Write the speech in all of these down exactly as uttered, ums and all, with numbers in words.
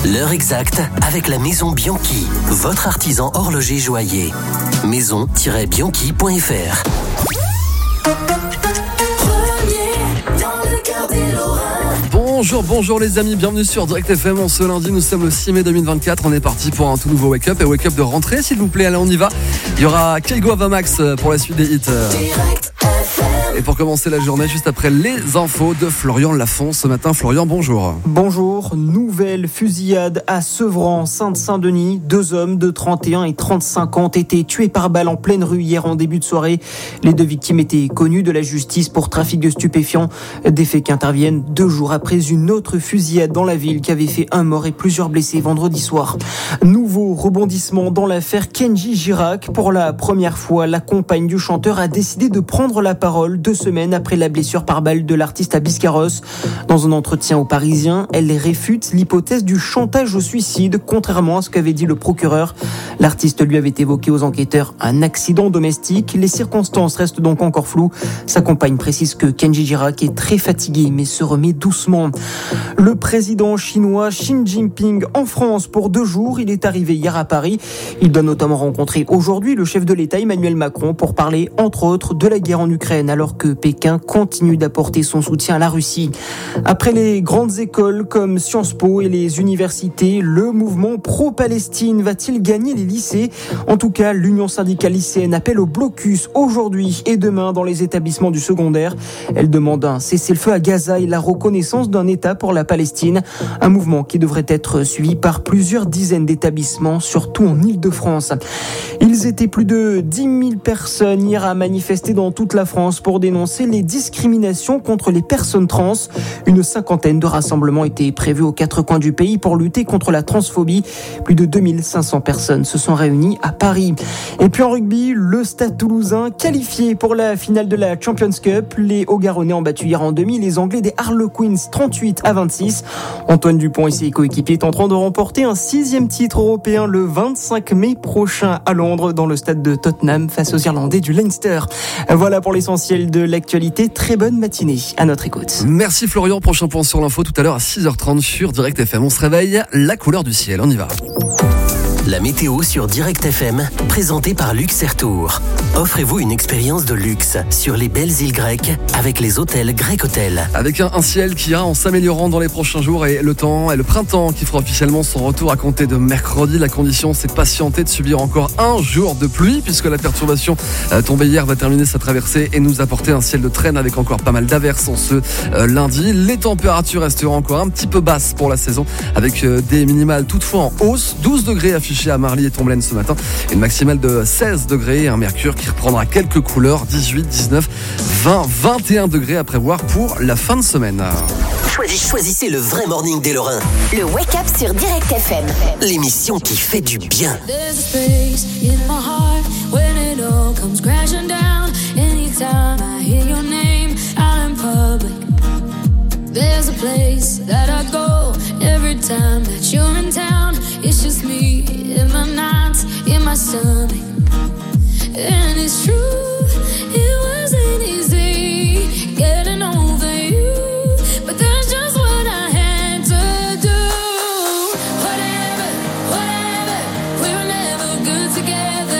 L'heure exacte avec la Maison Bianchi, votre artisan horloger joaillier. maison tiret bianchi point f r. Bonjour, bonjour les amis, bienvenue sur Direct F M. En ce lundi, nous sommes le six mai deux mille vingt-quatre. On est parti pour un tout nouveau Wake Up et Wake Up de rentrée, s'il vous plaît. Allez, on y va. Il y aura Keigo Avamax pour la suite des hits. Et pour commencer la journée, juste après les infos de Florian Lafont. Ce matin, Florian, bonjour. Bonjour. Nouvelle fusillade à Sevran, Sainte-Saint-Denis. Deux hommes de trente et un et trente-cinq ans ont été tués par balle en pleine rue hier en début de soirée. Les deux victimes étaient connues de la justice pour trafic de stupéfiants. Des faits qui interviennent deux jours après une autre fusillade dans la ville qui avait fait un mort et plusieurs blessés vendredi soir. Nouveau rebondissement dans l'affaire Kenji Girac. Pour la première fois, la compagne du chanteur a décidé de prendre la parole deux semaines après la blessure par balle de l'artiste à Biscarrosse. Dans un entretien aux Parisiens, elle réfute l'hypothèse du chantage au suicide, contrairement à ce qu'avait dit le procureur. L'artiste lui avait évoqué aux enquêteurs un accident domestique. Les circonstances restent donc encore floues. Sa compagne précise que Kenji Girac est très fatigué mais se remet doucement. Le président chinois Xi Jinping en France pour deux jours. Il est arrivé hier à Paris. Il doit notamment rencontrer aujourd'hui le chef de l'État Emmanuel Macron pour parler entre autres de la guerre en Ukraine, alors que Pékin continue d'apporter son soutien à la Russie. Après les grandes écoles comme Sciences Po et les universités, le mouvement pro-Palestine va-t-il gagner les lycées ? En tout cas, l'Union syndicale lycéenne appelle au blocus aujourd'hui et demain dans les établissements du secondaire. Elle demande un cessez-le-feu à Gaza et la reconnaissance d'un État pour la Palestine. Un mouvement qui devrait être suivi par plusieurs dizaines d'établissements, surtout en Île-de-France. Ils étaient plus de dix mille personnes hier à manifester dans toute la France pour dénoncer les discriminations contre les personnes trans. Une cinquantaine de rassemblements étaient prévus aux quatre coins du pays pour lutter contre la transphobie. Plus de deux mille cinq cents personnes se sont réunies à Paris. Et puis en rugby, le Stade Toulousain qualifié pour la finale de la Champions Cup. Les Hauts-Garonnais ont battu hier en demi les Anglais des Harlequins trente-huit à vingt-six. Antoine Dupont et ses coéquipiers tenteront de remporter un sixième titre européen le vingt-cinq mai prochain à Londres dans le stade de Tottenham face aux Irlandais du Leinster. Voilà pour l'essentiel de l'actualité. Très bonne matinée à notre écoute. Merci Florian. Prochain point sur l'info tout à l'heure à six heures trente sur Direct F M. On se réveille, la couleur du ciel. On y va. La météo sur Direct F M, présentée par Luxair-Tours. Offrez-vous une expérience de luxe sur les belles îles grecques avec les hôtels Grec Hotel. Avec un, un ciel qui ira en s'améliorant dans les prochains jours et le temps et le printemps qui fera officiellement son retour à compter de mercredi. La condition, c'est de patienter, de subir encore un jour de pluie puisque la perturbation euh, tombée hier va terminer sa traversée et nous apporter un ciel de traîne avec encore pas mal d'averses en ce euh, lundi. Les températures resteront encore un petit peu basses pour la saison avec euh, des minimales toutefois en hausse. douze degrés affichés à Marly et Tomblaine ce matin. Une maximale de seize degrés et un mercure qui reprendra quelques couleurs. dix-huit, dix-neuf, vingt, vingt et un degrés à prévoir pour la fin de semaine. Choisissez le vrai morning des Lorrains. Le Wake Up sur Direct F M. L'émission qui fait du bien. There's a space in my heart when it all comes crashing down. Anytime I hear your name out in public. There's a place that I go every time that you're in town. It's just me in my nights, in my stomach. And it's true, it wasn't easy getting over you. But that's just what I had to do. Whatever, whatever, we were never good together.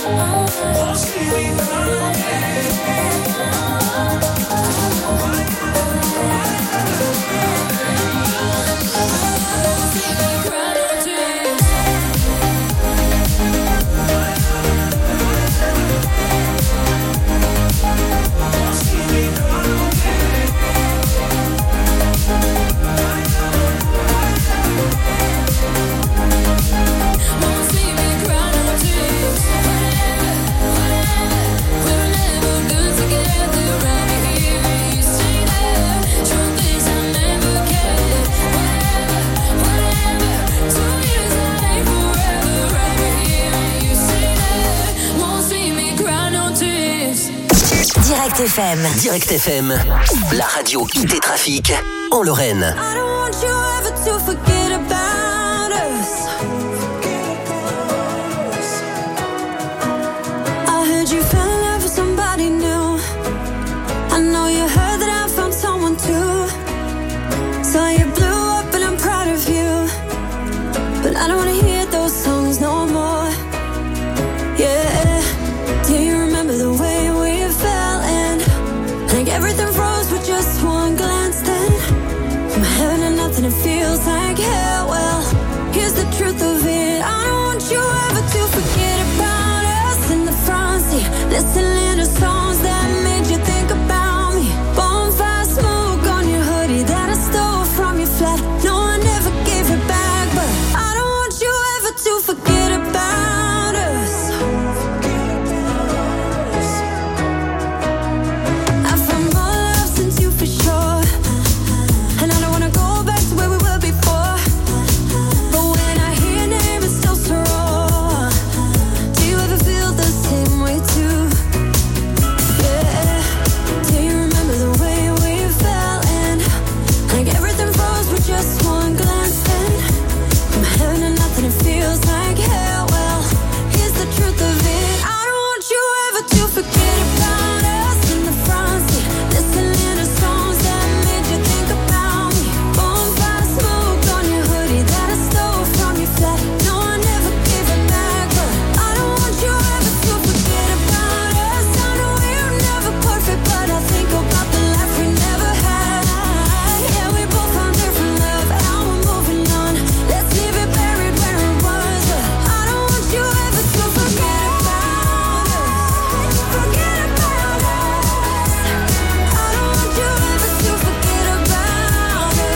Direct F M. Direct F M, la radio qui tes trafics en Lorraine. I don't want you ever to forget about us. I heard you fell in love with somebody new. I know you heard that I found someone too. So you blew up and I'm proud of you. But I don't wanna hear those songs no more. Yeah. Do you remember the way we fell in? Like everything froze with just one glance then. From heaven to nothing, it feels like hell. Well, here's the truth of it. I don't want you ever to forget about us in the front seat, listening to songs that made you think about me. Bonfire smoke on your hoodie that I stole from your flat. No, I never gave it back, but I don't want you ever to forget about us. I found more love since you for sure, and I don't wanna go back to where we were before. But when I hear your name, it's still so raw. Do you ever feel the same way too? Yeah. Do you remember the way we fell in? Like everything froze with just one glance then. From heaven to nothing, it feels like hell. Well, here's the truth of it. I don't want you ever to forget about us in the front seat, listening to songs that made you think about me. Bonfire smoke on your hoodie that I stole from your flat. No, I never gave it back, but I don't want you ever to forget about us. I know we're never perfect, but I think about the life we never had. Yeah, we both found different love, now we're moving on. Let's leave it buried where it was, but I don't want you ever to forget about us. Forget about us. I don't want you ever to forget about us.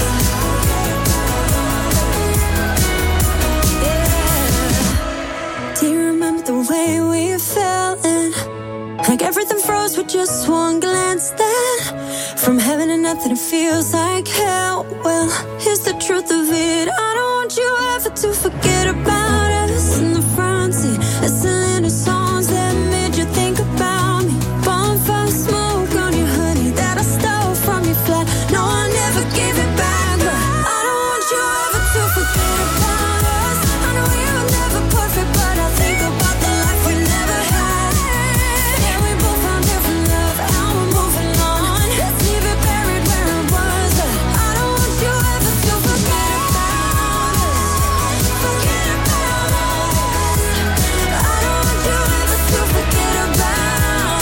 Yeah. Do you remember the way we fell in? Like everything froze with just one glance then. From heaven to nothing, it feels like hell. Well, here's the truth of it. I don't want you ever to forget about us in the front seat, listening to songs that made you think about me. Bonfire smoke on your hoodie that I stole from your flat. No, I never gave it back, but I don't want you ever to forget about us. I know we were never perfect, but I think about the life we never had. Yeah, we both found different love, now we're moving on. Let's leave it buried where it was, but I don't want you ever to forget about us. Forget about us. I don't want you ever to forget about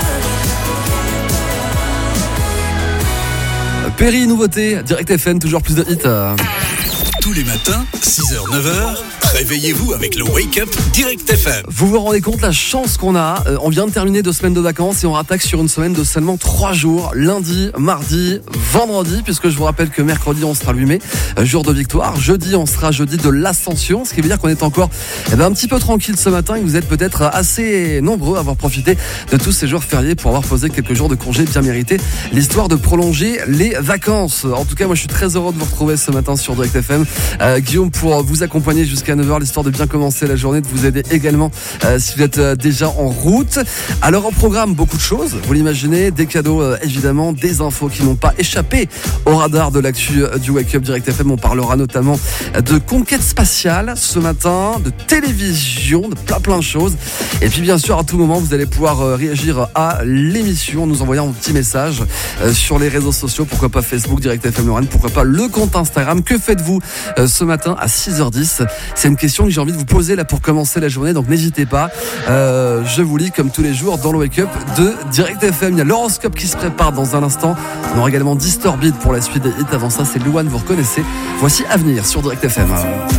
us. Perry, nouveauté, Direct F M, toujours plus de hits. euh. Tous les matins, six heures neuf heures, réveillez-vous avec le Wake Up Direct F M. Vous vous rendez compte la chance qu'on a. Euh, on vient de terminer deux semaines de vacances et on rattaque sur une semaine de seulement trois jours. Lundi, mardi, vendredi, puisque je vous rappelle que mercredi on sera le huit mai, euh, jour de victoire. Jeudi on sera jeudi de l'Ascension, ce qui veut dire qu'on est encore eh ben, un petit peu tranquille ce matin et vous êtes peut-être assez nombreux à avoir profité de tous ces jours fériés pour avoir posé quelques jours de congé bien mérités. L'histoire de prolonger les vacances. En tout cas, moi je suis très heureux de vous retrouver ce matin sur Direct F M. Euh, Guillaume pour vous accompagner jusqu'à neuf heures, l'histoire de bien commencer la journée, de vous aider également euh, si vous êtes euh, déjà en route. Alors au programme, beaucoup de choses, vous l'imaginez, des cadeaux euh, évidemment, des infos qui n'ont pas échappé au radar de l'actu euh, du Wake Up Direct F M. On parlera notamment de conquête spatiale ce matin, de télévision, de plein plein de choses. Et puis bien sûr, à tout moment, vous allez pouvoir euh, réagir à l'émission en nous envoyant un petit message euh, sur les réseaux sociaux, pourquoi pas Facebook, Direct F M Lorraine, pourquoi pas le compte Instagram. Que faites-vous euh, ce matin à six heures dix? C'est C'est une question que j'ai envie de vous poser là pour commencer la journée, donc n'hésitez pas. Euh, je vous lis comme tous les jours dans le Wake Up de Direct F M. Il y a l'horoscope qui se prépare dans un instant. On aura également Disturbed pour la suite des hits. Avant ça, c'est Louane, vous reconnaissez. Voici Avenir sur Direct F M.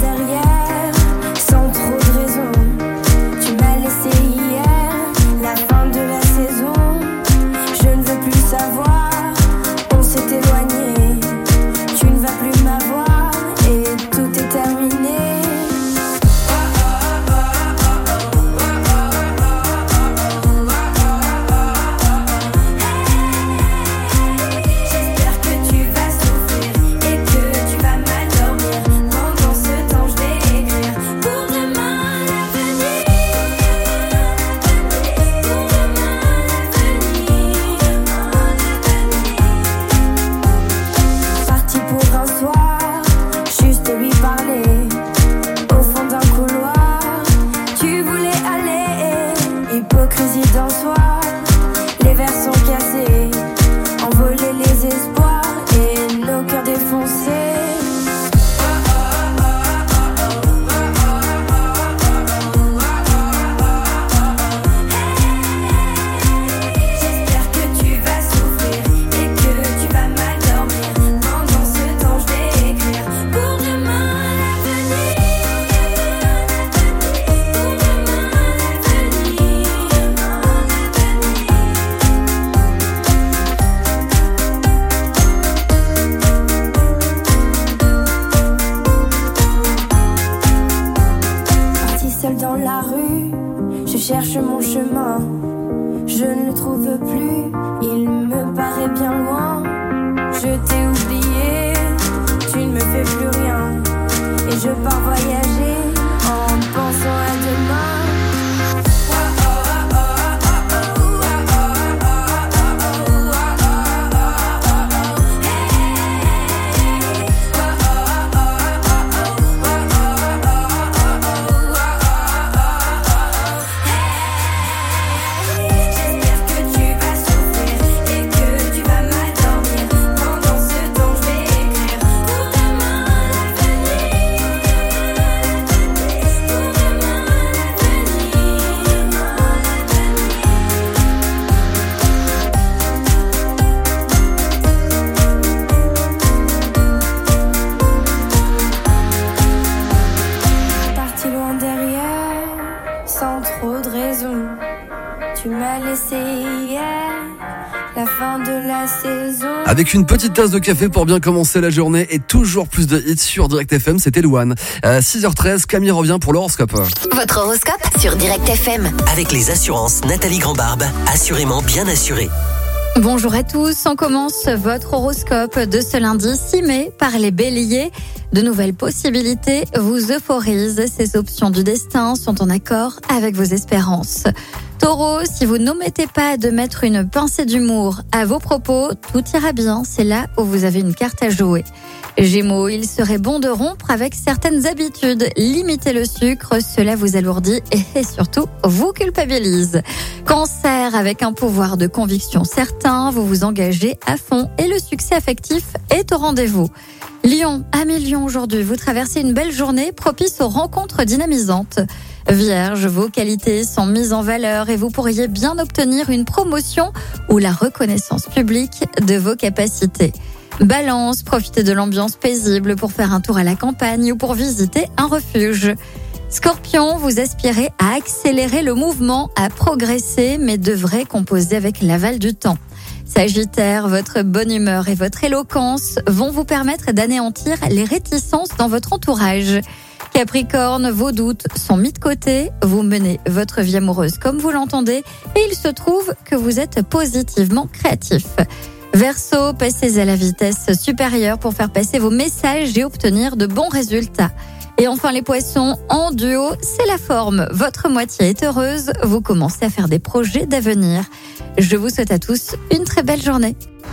Avec une petite tasse de café pour bien commencer la journée et toujours plus de hits sur Direct F M, c'était Louane. Euh, six heures treize, Camille revient pour l'horoscope. Votre horoscope sur Direct F M. Avec les assurances Nathalie Grandbarbe, assurément bien assurée. Bonjour à tous, on commence votre horoscope de ce lundi six mai par les béliers. De nouvelles possibilités vous euphorisent, ces options du destin sont en accord avec vos espérances. Taureau, si vous n'omettez pas de mettre une pincée d'humour à vos propos, tout ira bien, c'est là où vous avez une carte à jouer. Gémeaux, il serait bon de rompre avec certaines habitudes. Limitez le sucre, cela vous alourdit et surtout vous culpabilise. Cancer, avec un pouvoir de conviction certain, vous vous engagez à fond et le succès affectif est au rendez-vous. Lion, amis Lion, aujourd'hui, vous traversez une belle journée propice aux rencontres dynamisantes. Vierge, vos qualités sont mises en valeur et vous pourriez bien obtenir une promotion ou la reconnaissance publique de vos capacités. Balance, profitez de l'ambiance paisible pour faire un tour à la campagne ou pour visiter un refuge. Scorpion, vous aspirez à accélérer le mouvement, à progresser, mais devrez composer avec l'aval du temps. Sagittaire, votre bonne humeur et votre éloquence vont vous permettre d'anéantir les réticences dans votre entourage. Capricorne, vos doutes sont mis de côté, vous menez votre vie amoureuse comme vous l'entendez et il se trouve que vous êtes positivement créatif. Verseau, passez à la vitesse supérieure pour faire passer vos messages et obtenir de bons résultats. Et enfin les poissons, en duo, c'est la forme. Votre moitié est heureuse, vous commencez à faire des projets d'avenir. Je vous souhaite à tous une très belle journée.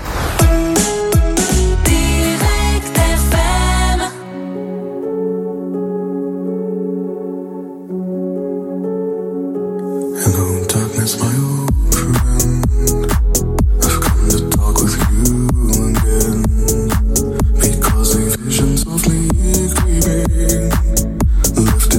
Hello, darkness, my old friend. I've come to talk with you again because a vision softly creeping left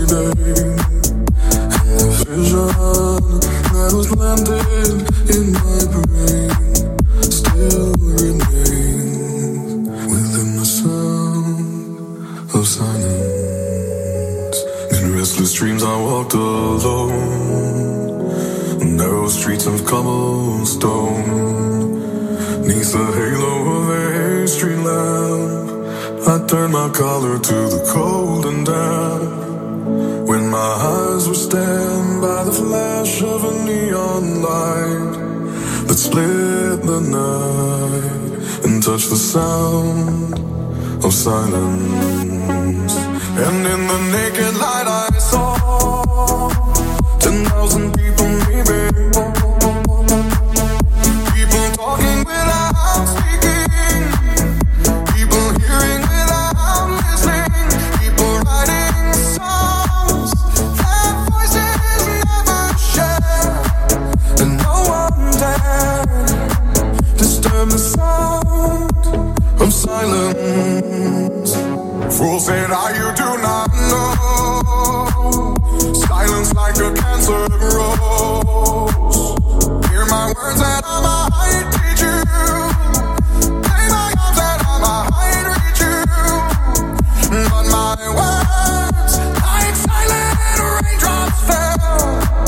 day. And the vision that was landed in my brain still remains within the sound of silence. In restless dreams I walked alone, narrow streets of cobblestone. Neath the halo of a street lamp, I turned my collar to the cold and damp. When my eyes were stabbed by the flash of a neon light that split the night and touched the sound of silence. And in the naked light I saw ten thousand people, maybe. People talking without speaking, people hearing without listening, people writing songs that voices never share, and no one dared disturb the sound of silence. Fools say that you do not know, silence like a cancer grows. Hear my words that I might teach you, play my arms that I might reach you, but my words like silent raindrops fell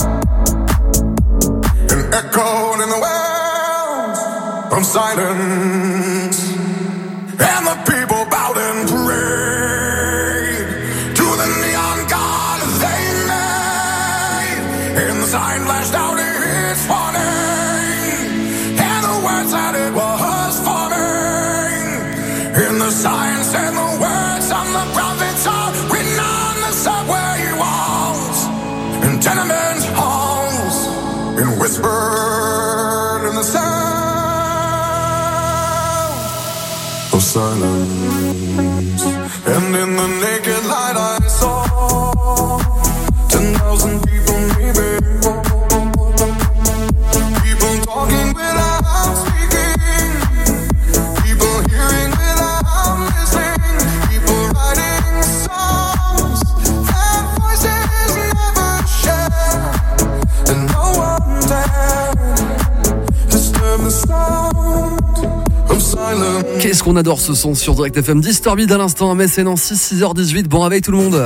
and echoed in the wells from silence. And the people bowed and prayed to the neon god they made. And the sign flashed out its warning, and the words that it was forming. And the sign said the words on the prophets are written on the subway walls and tenement halls, and whispered in the sound of silence. And in the naked light I saw ten thousand people, maybe. People talking without speaking, people hearing without listening, people writing songs that voices never share, and no one dared disturb the sound of silence. Qu'est-ce qu'on adore ce son sur Direct F M. Disturbed à l'instant à Metz et Nancy, six heures dix-huit. Bon réveil tout le monde.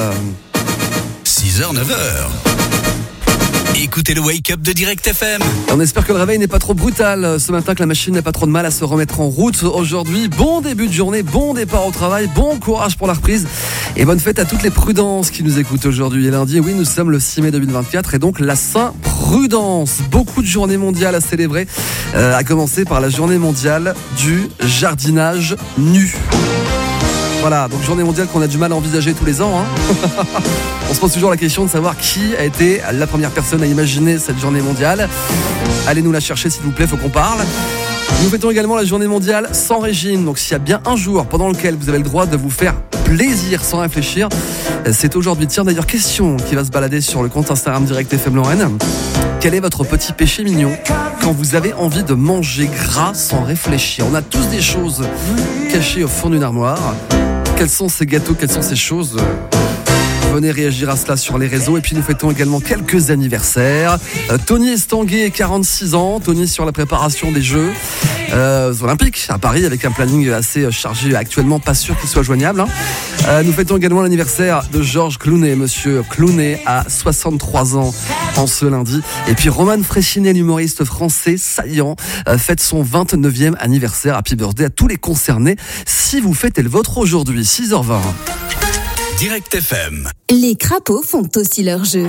six heures neuf heures. Écoutez le Wake Up de Direct F M. On espère que le réveil n'est pas trop brutal ce matin, que la machine n'a pas trop de mal à se remettre en route aujourd'hui. Bon début de journée, bon départ au travail, bon courage pour la reprise et bonne fête à toutes les prudences qui nous écoutent aujourd'hui. Et lundi, oui, nous sommes le six mai deux mille vingt-quatre et donc la Saint-Prudence. Beaucoup de journées mondiales à célébrer, euh, à commencer par la journée mondiale du jardinage nu. Voilà, donc journée mondiale qu'on a du mal à envisager tous les ans. Hein. On se pose toujours la question de savoir qui a été la première personne à imaginer cette journée mondiale. Allez nous la chercher s'il vous plaît, faut qu'on parle. Nous fêtons également la journée mondiale sans régime. Donc s'il y a bien un jour pendant lequel vous avez le droit de vous faire plaisir sans réfléchir, c'est aujourd'hui. Tiens d'ailleurs, question qui va se balader sur le compte Instagram Direct F M Lorraine. Quel est votre petit péché mignon quand vous avez envie de manger gras sans réfléchir? On a tous des choses cachées au fond d'une armoire. Quels sont ces gâteaux, quelles sont ces choses? Venez réagir à cela sur les réseaux. Et puis nous fêtons également quelques anniversaires. euh, Tony Estanguet, quarante-six ans. Tony sur la préparation des Jeux euh, Olympiques à Paris avec un planning assez chargé actuellement, pas sûr qu'il soit joignable. Hein. Euh, nous fêtons également l'anniversaire de Georges Clooney. Monsieur Clooney a soixante-trois ans en ce lundi. Et puis Roman Fréchinet, l'humoriste français saillant, euh, fête son vingt-neuvième anniversaire. Happy birthday à tous les concernés si vous fêtez le vôtre aujourd'hui. six heures vingt. Direct F M. Les crapauds font aussi leur jeu.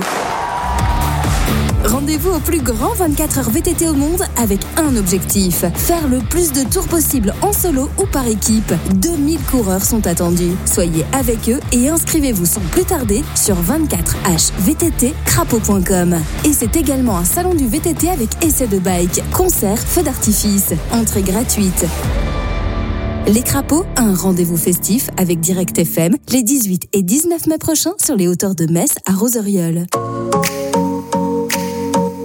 Rendez-vous au plus grand vingt-quatre heures V T T au monde avec un objectif, faire le plus de tours possible en solo ou par équipe. deux mille coureurs sont attendus. Soyez avec eux et inscrivez-vous sans plus tarder sur vingt-quatre H V T T crapaud point com. Et c'est également un salon du V T T avec essai de bike, concert, feux d'artifice, entrée gratuite. Les crapauds, un rendez-vous festif avec Direct F M les dix-huit et dix-neuf mai prochains sur les hauteurs de Metz à Roseuriol. Ta vie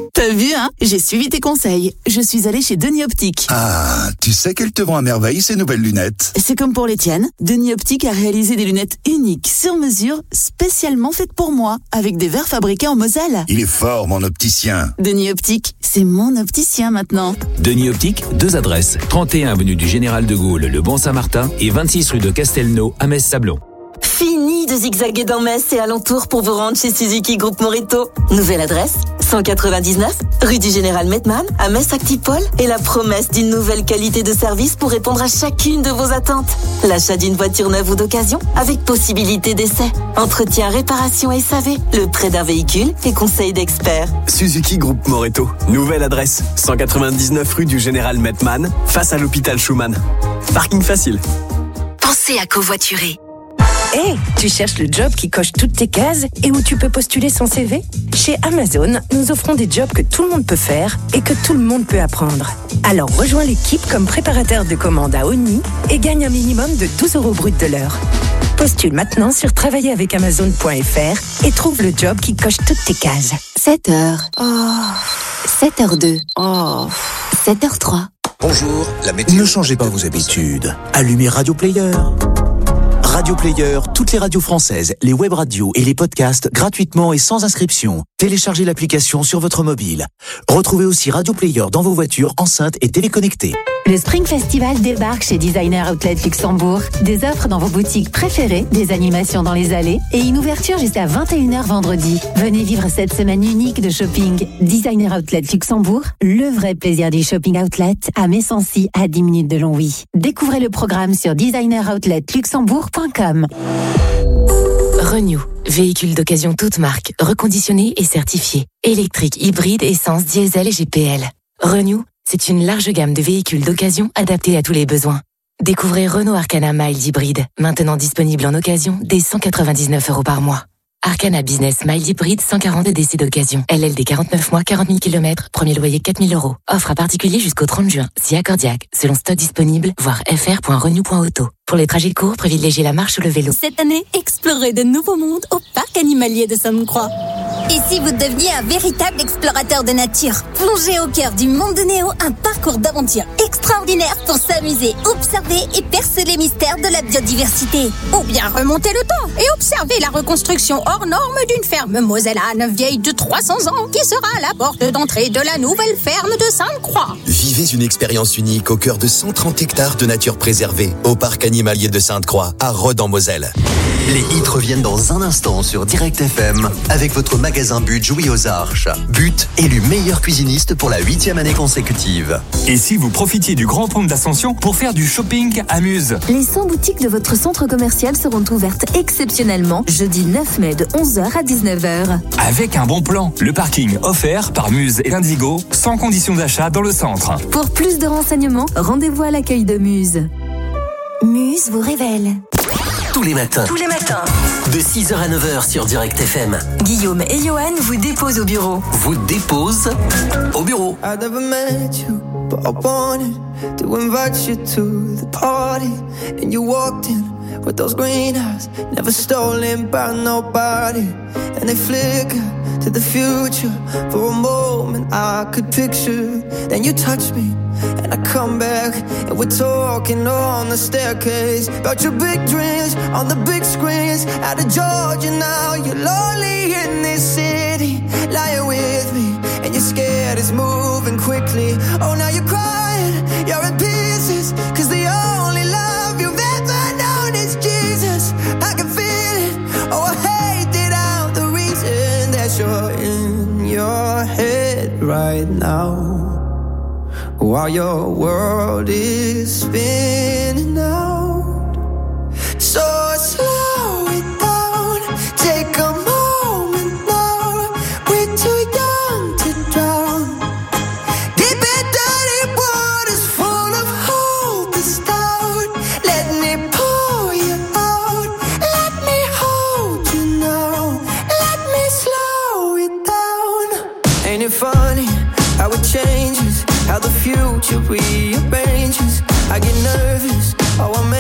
vu, hein? J'ai suivi tes conseils. Je suis allée chez Denis Optique. Ah, tu sais qu'elles te vont à merveille ces nouvelles lunettes. C'est comme pour les tiennes. Denis Optique a réalisé des lunettes uniques, sur mesure, spécialement faites pour moi, avec des verres fabriqués en Moselle. Il est fort, mon opticien. Denis Optique, c'est mon opticien maintenant. Denis Optique, deux adresses. trente et un avenue du Général de Gaulle, le Bon-Saint-Martin et vingt-six rue de Castelnau à Metz-Sablon. Fini de zigzaguer dans Metz et alentour pour vous rendre chez Suzuki Groupe Moreto. Nouvelle adresse, cent quatre-vingt-dix-neuf, rue du Général Mettmann, à Metz-Actipol, et la promesse d'une nouvelle qualité de service pour répondre à chacune de vos attentes. L'achat d'une voiture neuve ou d'occasion, avec possibilité d'essai. Entretien, réparation et S A V, le prêt d'un véhicule et conseil d'experts. Suzuki Groupe Moreto. Nouvelle adresse, cent quatre-vingt-dix-neuf rue du Général Mettmann, face à l'hôpital Schumann. Parking facile. Pensez à covoiturer. Hé, hey, tu cherches le job qui coche toutes tes cases et où tu peux postuler son C V ? Chez Amazon, nous offrons des jobs que tout le monde peut faire et que tout le monde peut apprendre. Alors rejoins l'équipe comme préparateur de commandes à Oni et gagne un minimum de douze euros brut de l'heure. Postule maintenant sur travailler avec amazon point f r et trouve le job qui coche toutes tes cases. sept heures. Oh. sept heures deux. Oh. sept heures trois. Bonjour, la météo. Ne changez pas vos habitudes. Allumez Radio Player. Radio Player, toutes les radios françaises, les web radios et les podcasts gratuitement et sans inscription. Téléchargez l'application sur votre mobile. Retrouvez aussi Radio Player dans vos voitures, enceintes et téléconnectées. Le Spring Festival débarque chez Designer Outlet Luxembourg. Des offres dans vos boutiques préférées, des animations dans les allées et une ouverture jusqu'à vingt et une heures vendredi. Venez vivre cette semaine unique de shopping. Designer Outlet Luxembourg, le vrai plaisir du shopping outlet à Messancy, à dix minutes de Longwy. Découvrez le programme sur designer outlet luxembourg point com. Renew, véhicule d'occasion toute marque, reconditionné et certifié. Électrique, hybride, essence, diesel et G P L. Renew, c'est une large gamme de véhicules d'occasion adaptés à tous les besoins. Découvrez Renault Arcana Mild Hybride, maintenant disponible en occasion dès cent quatre-vingt-dix-neuf euros par mois. Arcana Business Mild Hybride cent quarante D C d'occasion. L L D quarante-neuf mois, quarante mille kilomètres, premier loyer quatre mille euros. Offre à particulier jusqu'au trente juin, si accordiaque, selon stock disponible, voir f r point renew point auto. Pour les trajets courts, privilégiez la marche ou le vélo. Cette année, explorez de nouveaux mondes au parc animalier de Sainte-Croix. Et si vous deveniez un véritable explorateur de nature? Plongez au cœur du monde de Néo, un parcours d'aventure extraordinaire pour s'amuser, observer et percer les mystères de la biodiversité. Ou bien remonter le temps et observer la reconstruction hors norme d'une ferme mosellane vieille de trois cents ans qui sera à la porte d'entrée de la nouvelle ferme de Sainte-Croix. Vivez une expérience unique au cœur de cent trente hectares de nature préservée au parc animalier de Sainte-Croix à Rhodes en Moselle. Les hits reviennent dans un instant sur Direct F M avec votre magasin But Jouy aux Arches. But, élu meilleur cuisiniste pour la huitième année consécutive. Et si vous profitiez du Grand Pont d'Ascension pour faire du shopping à Muse? Les cent boutiques de votre centre commercial seront ouvertes exceptionnellement jeudi neuf mai de onze heures à dix-neuf heures. Avec un bon plan, le parking offert par Muse et Indigo, sans condition d'achat dans le centre. Pour plus de renseignements, rendez-vous à l'accueil de Muse. Muse vous révèle. Tous les matins. Tous les matins. De six heures à neuf heures sur Direct F M. Guillaume et Johan vous déposent au bureau. Vous déposent au bureau. I never met you, but I wanted to invite you to the party. And you walked in with those green eyes, never stolen by nobody. And they flicker to the future. For a moment I could picture. Then you touch me and I come back and we're talking on the staircase about your big dreams on the big screens. Out of Georgia now, you're lonely in this city, lying with me and you're scared it's moving quickly. Oh, now you're crying, you're in pieces, cause the only love you've ever known is Jesus. I can feel it, oh I hate it out, the reason that you're in your head right now, while your world is spinning out. So slow it down, take a moment now. We're too young to drown. Deep and dirty waters full of hope is down. Let me pour you out. Let me hold you now. Let me slow it down. Ain't it funny how it changes, how the future rearranges? I get nervous, oh I'm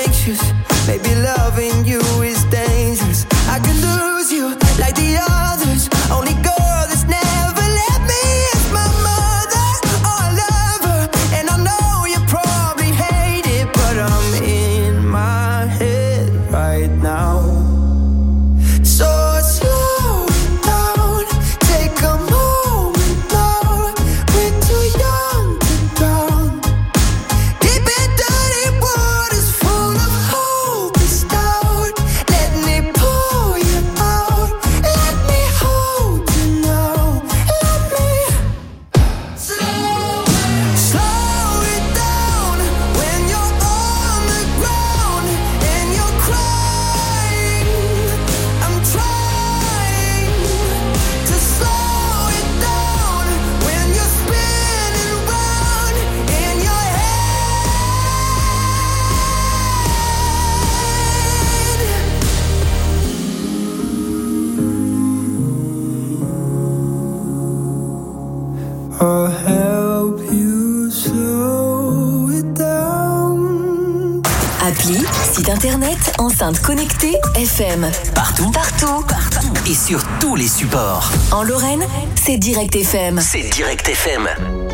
Site internet, enceinte connectée, F M. Partout, Partout, partout. et sur tous les supports. En Lorraine, c'est Direct F M. C'est Direct F M.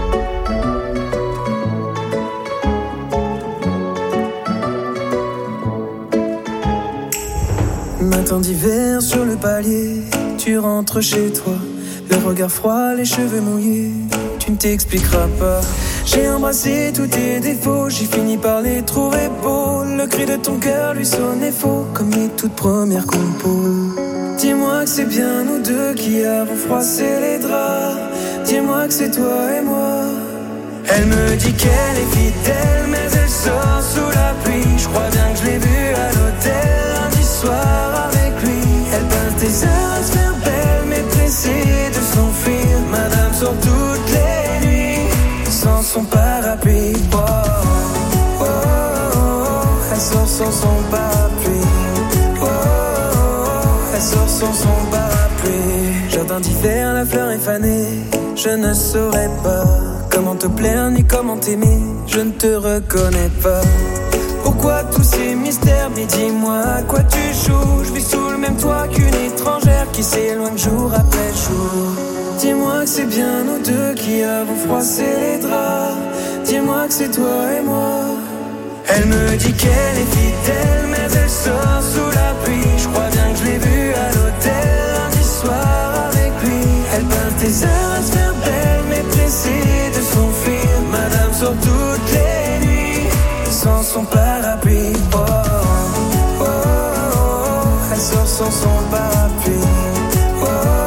Matin d'hiver sur le palier, tu rentres chez toi, le regard froid, les cheveux mouillés, tu ne t'expliqueras pas. J'ai embrassé tous tes défauts, j'ai fini par les trouver beaux. Le cri de ton cœur lui sonnait faux, comme les toutes premières compos. Dis-moi que c'est bien nous deux qui avons froissé les draps. Dis-moi que c'est toi et moi. Elle me dit qu'elle est fidèle, mais elle sort sous la pluie. Je crois bien que je l'ai vue à l'hôtel lundi soir avec lui. Elle passe des heures à se faire belle, mais pressée de s'enfuir. Madame sort toutes les nuits sans son parapluie. Oh, oh, oh, oh. Elle sort sans son parapluie. Oh, oh, oh. Elle sort sans son parapluie. Jardin d'hiver, la fleur est fanée. Je ne saurais pas comment te plaire ni comment t'aimer. Je ne te reconnais pas. Pourquoi tous ces mystères? Mais dis-moi à quoi tu joues. Je vis sous le même toit qu'une étrangère qui s'éloigne jour après jour. Dis-moi que c'est bien nous deux qui avons froissé les draps. Dis-moi que c'est toi et moi. Elle me dit qu'elle est fidèle, mais elle sort sous la pluie. Je crois bien que je l'ai vue à l'hôtel lundi soir avec lui. Elle passe des heures à se faire belle, mais pressée de s'enfuir. Madame sort toutes les nuits sans son parapluie. Oh, oh, oh, oh. Elle sort sans son parapluie. Oh, oh,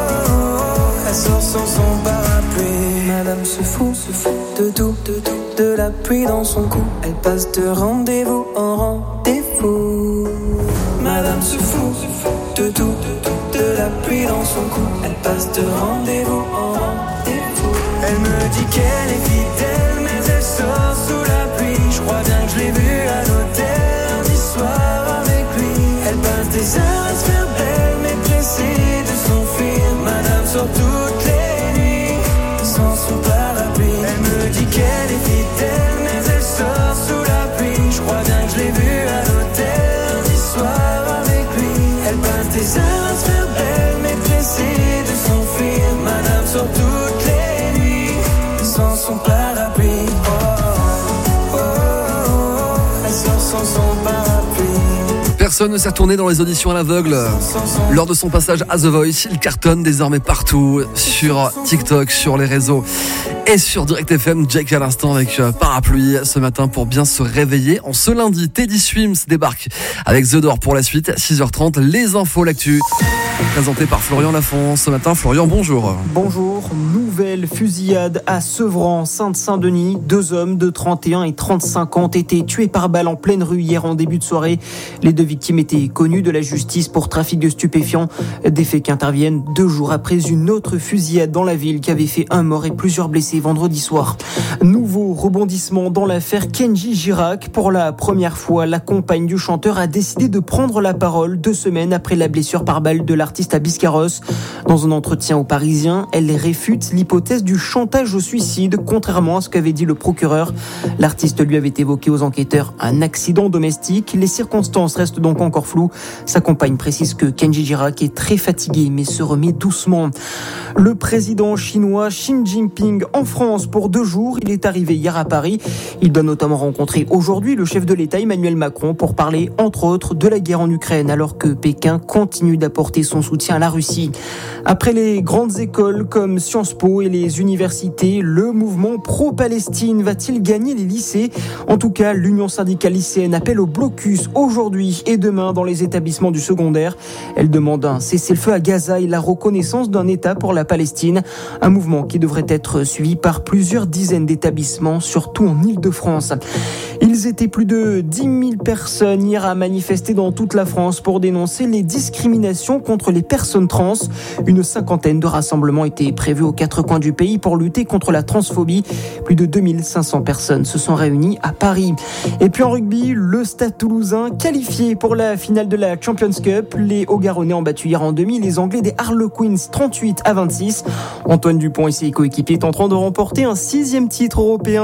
oh. Elle sort sans son parapluie. Madame se fout, se fout de tout, de tout, de la pluie dans son cou. Elle passe de rendez-vous en rendez-vous. Madame se fout, se fout de tout, de tout, de la pluie dans son cou. Elle passe de rendez-vous en rendez-vous. Elle me dit qu'elle est fidèle, mais elle sort sous la pluie. Je crois bien que je l'ai vue à l'hôtel lundi soir avec lui. Elle passe des heures à se faire belle, mais pressée de s'enfuir. Madame sort toutes les nuits sans son parapluie. Elle me dit qu'elle est fidèle, mais elle sort sous la pluie. Je crois bien que je l'ai vue à l'hôtel lundi soir avec lui. Elle passe des heures à se faire belle, mais pressée de s'enfuir. Madame sort toutes les nuits sans son parapluie. Oh, oh, oh, oh. Elle sort sans son parapluie. Personne ne s'est retourné dans les auditions à l'aveugle. Lors de son passage à The Voice, il cartonne désormais partout, sur TikTok, sur les réseaux et sur Direct F M. Jake à l'instant avec Parapluie ce matin pour bien se réveiller. En ce lundi, Teddy Swims débarque avec The Door pour la suite. six heures trente, les infos, l'actu. Présenté par Florian Lafont ce matin. Florian, bonjour. Bonjour. Nouvelle fusillade à Sevran, Sainte-Saint-Denis. Deux hommes de trente et un et trente-cinq ans ont été tués par balle en pleine rue hier en début de soirée. Les deux victimes étaient connues de la justice pour trafic de stupéfiants. Des faits qui interviennent deux jours après une autre fusillade dans la ville qui avait fait un mort et plusieurs blessés vendredi soir. Nouveau rebondissement dans l'affaire Kenji Girac. Pour la première fois, la compagne du chanteur a décidé de prendre la parole deux semaines après la blessure par balle de l'artiste à Biscarrosse. Dans un entretien aux Parisiens, elle réfute l'hypothèse du chantage au suicide, contrairement à ce qu'avait dit le procureur. L'artiste lui avait évoqué aux enquêteurs un accident domestique. Les circonstances restent donc encore floues. Sa compagne précise que Kenji Girac est très fatigué mais se remet doucement. Le président chinois Xi Jinping en France pour deux jours. Il est arrivé hier à Paris. Il doit notamment rencontrer aujourd'hui le chef de l'État Emmanuel Macron pour parler entre autres de la guerre en Ukraine alors que Pékin continue d'apporter son soutien à la Russie. Après les grandes écoles comme Sciences Po et les universités, le mouvement pro-Palestine va-t-il gagner les lycées? En tout cas, l'Union syndicale lycéenne appelle au blocus aujourd'hui et demain dans les établissements du secondaire. Elle demande un cessez-le-feu à Gaza et la reconnaissance d'un État pour la Palestine. Un mouvement qui devrait être suivi par plusieurs dizaines d'établissements, surtout en Île-de-France. Ils étaient plus de dix mille personnes hier à manifester dans toute la France pour dénoncer les discriminations contre les personnes trans. Une cinquantaine de rassemblements étaient prévus aux quatre coins du pays pour lutter contre la transphobie. Plus de deux mille cinq cents personnes se sont réunies à Paris. Et puis en rugby, le Stade Toulousain qualifié pour la finale de la Champions Cup. Les Hauts-Garonnais ont battu hier en demi les Anglais des Harlequins trente-huit à vingt-six. Antoine Dupont et ses coéquipiers tenteront de remporter un sixième titre européen.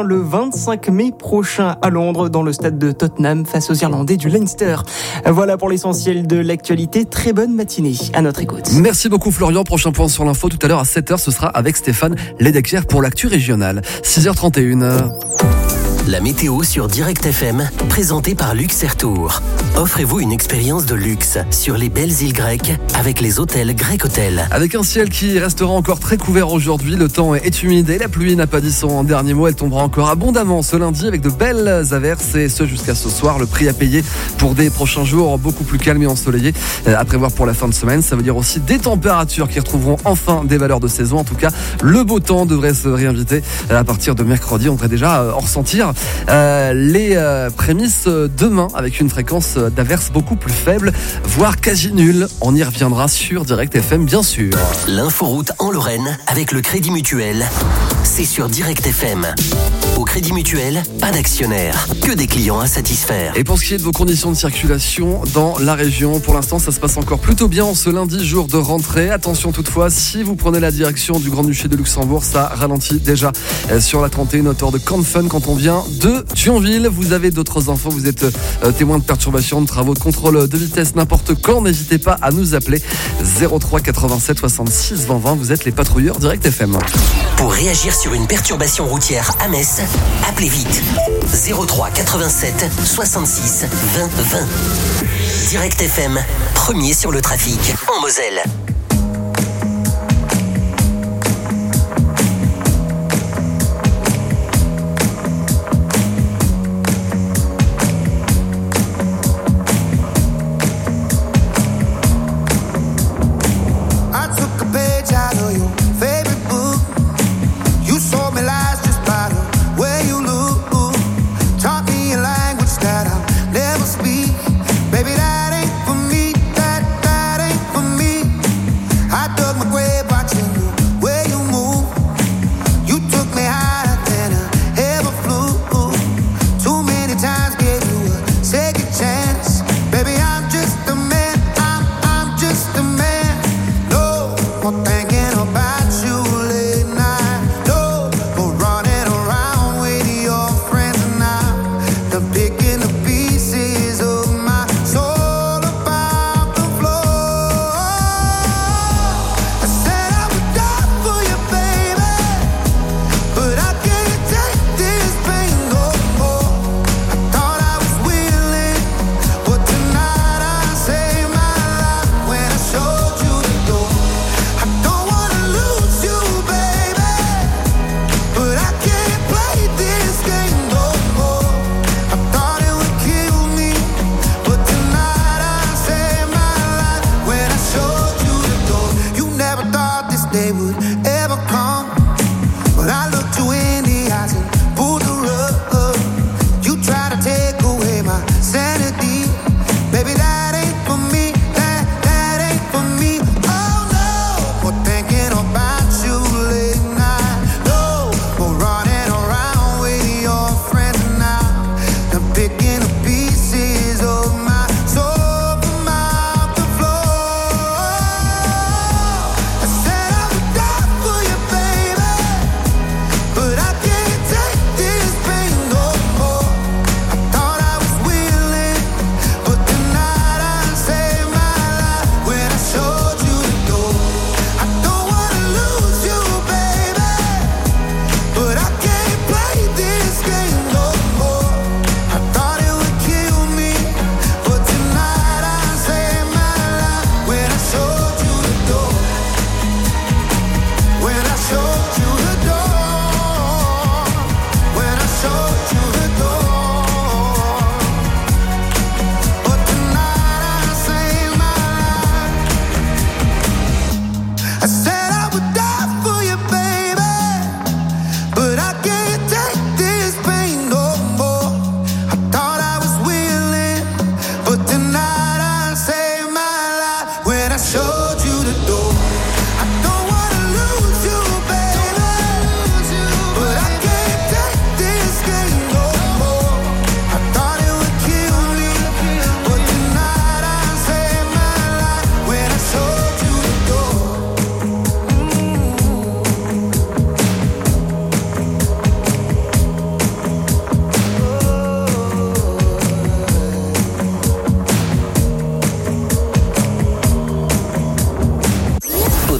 le vingt-cinq mai prochain à Londres dans le stade de Tottenham face aux Irlandais du Leinster. Voilà pour l'essentiel de l'actualité. Très bonne matinée à notre écoute. Merci beaucoup Florian. Prochain point sur l'info tout à l'heure à sept heures. Ce sera avec Stéphane Ledecker pour l'actu régionale. six heures trente et une. La météo sur Direct F M, présentée par Luxertour. Offrez-vous une expérience de luxe sur les belles îles grecques avec les hôtels Grec Hôtel. Avec un ciel qui restera encore très couvert aujourd'hui, le temps est humide et la pluie n'a pas dit son dernier mot. Elle tombera encore abondamment ce lundi avec de belles averses et ce jusqu'à ce soir. Le prix à payer pour des prochains jours beaucoup plus calmes et ensoleillés à prévoir pour la fin de semaine. Ça veut dire aussi des températures qui retrouveront enfin des valeurs de saison. En tout cas, le beau temps devrait se réinviter à partir de mercredi. On devrait déjà en ressentir Euh, les euh, prémices demain avec une fréquence d'averses beaucoup plus faible, voire quasi nulle. On y reviendra sur Direct F M bien sûr. L'inforoute en Lorraine avec le Crédit Mutuel, c'est sur Direct F M. Au Crédit Mutuel, pas d'actionnaire, que des clients à satisfaire. Et pour ce qui est de vos conditions de circulation dans la région, pour l'instant ça se passe encore plutôt bien en ce lundi jour de rentrée. Attention toutefois, si vous prenez la direction du Grand-Duché de Luxembourg, ça ralentit déjà sur la trente et une hauteur de Canfun quand on vient de Thionville. Vous avez d'autres infos, vous êtes euh, témoin de perturbations, de travaux, de contrôle de vitesse n'importe quand, n'hésitez pas à nous appeler zéro trois quatre-vingt-sept soixante-six vingt vingt. Vous êtes les patrouilleurs Direct F M. Pour réagir sur une perturbation routière à Metz, appelez vite zéro trois quatre-vingt-sept soixante-six vingt vingt. Direct F M, premier sur le trafic en Moselle. Baby, that ain't for me, that, that ain't for me.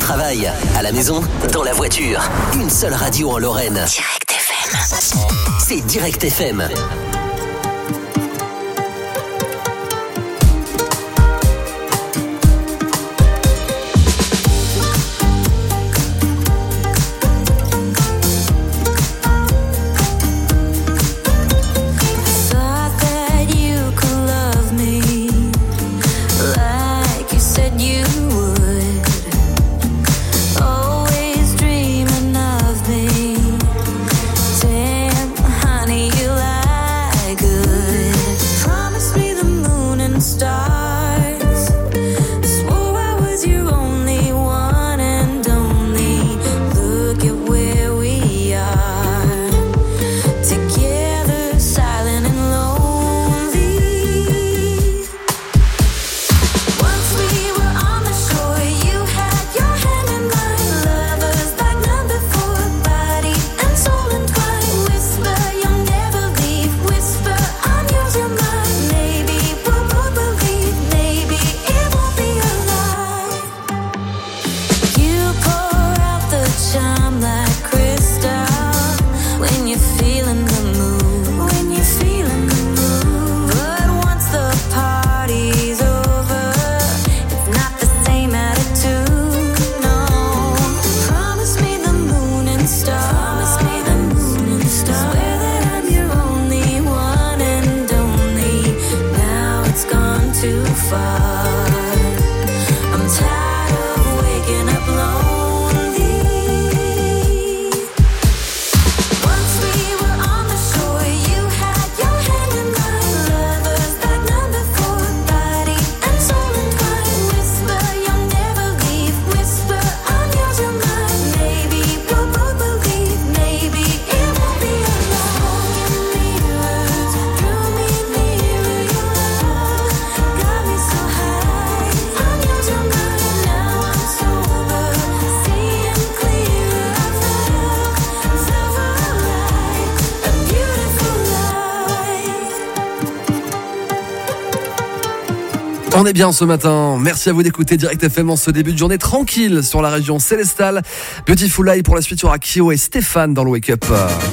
travail, à la maison, dans la voiture. Une seule radio en Lorraine. Direct F M. C'est Direct F M. On est bien ce matin, merci à vous d'écouter Direct F M en ce début de journée tranquille sur la région Célestale. Beautiful Life pour la suite, il y aura Kyo et Stéphane dans le Wake Up.